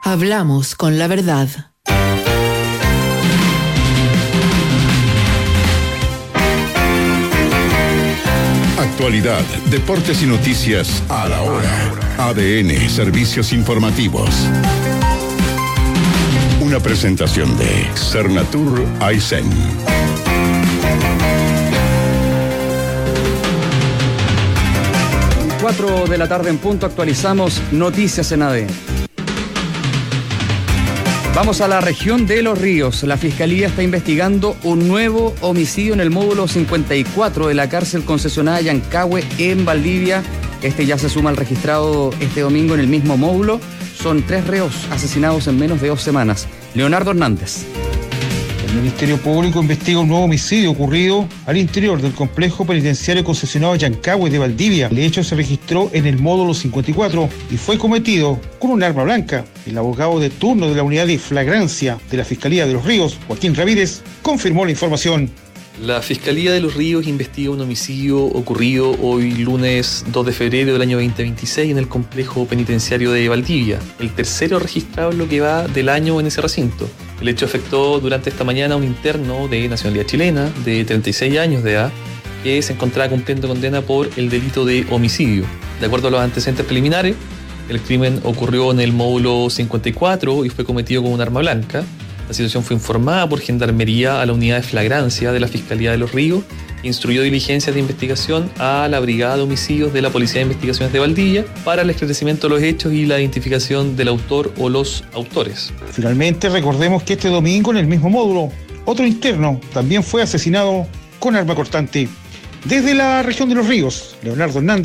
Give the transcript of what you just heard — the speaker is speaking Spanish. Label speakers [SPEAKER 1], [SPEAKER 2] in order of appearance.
[SPEAKER 1] Hablamos con la verdad.
[SPEAKER 2] Actualidad, deportes y noticias a la hora. ADN, servicios informativos. Una presentación de Cernatur Aysén.
[SPEAKER 3] 4 de la tarde en punto, actualizamos noticias en ADN. Vamos a la región de Los Ríos. La Fiscalía está investigando un nuevo homicidio en el módulo 54 de la cárcel concesionada Yancahue en Valdivia. Este ya se suma al registrado este domingo en el mismo módulo. Son 3 reos asesinados en menos de 2 semanas. Leonardo Hernández.
[SPEAKER 4] El Ministerio Público investiga un nuevo homicidio ocurrido al interior del complejo penitenciario concesionado Yancahue de Valdivia. El hecho se registró en el módulo 54 y fue cometido con un arma blanca. El abogado de turno de la unidad de flagrancia de la Fiscalía de Los Ríos, Joaquín Ramírez, confirmó la información.
[SPEAKER 5] La Fiscalía de Los Ríos investiga un homicidio ocurrido hoy lunes 2 de febrero del año 2026 en el complejo penitenciario de Valdivia, el tercero registrado en lo que va del año en ese recinto. El hecho afectó durante esta mañana a un interno de nacionalidad chilena de 36 años de edad que se encontraba cumpliendo condena por el delito de homicidio. De acuerdo a los antecedentes preliminares, el crimen ocurrió en el módulo 54 y fue cometido con un arma blanca. La situación fue informada por Gendarmería a la unidad de flagrancia de la Fiscalía de Los Ríos e instruyó diligencias de investigación a la Brigada de Homicidios de la Policía de Investigaciones de Valdivia para el esclarecimiento de los hechos y la identificación del autor o los autores.
[SPEAKER 4] Finalmente, recordemos que este domingo en el mismo módulo, otro interno también fue asesinado con arma cortante. Desde la región de Los Ríos, Leonardo Hernández.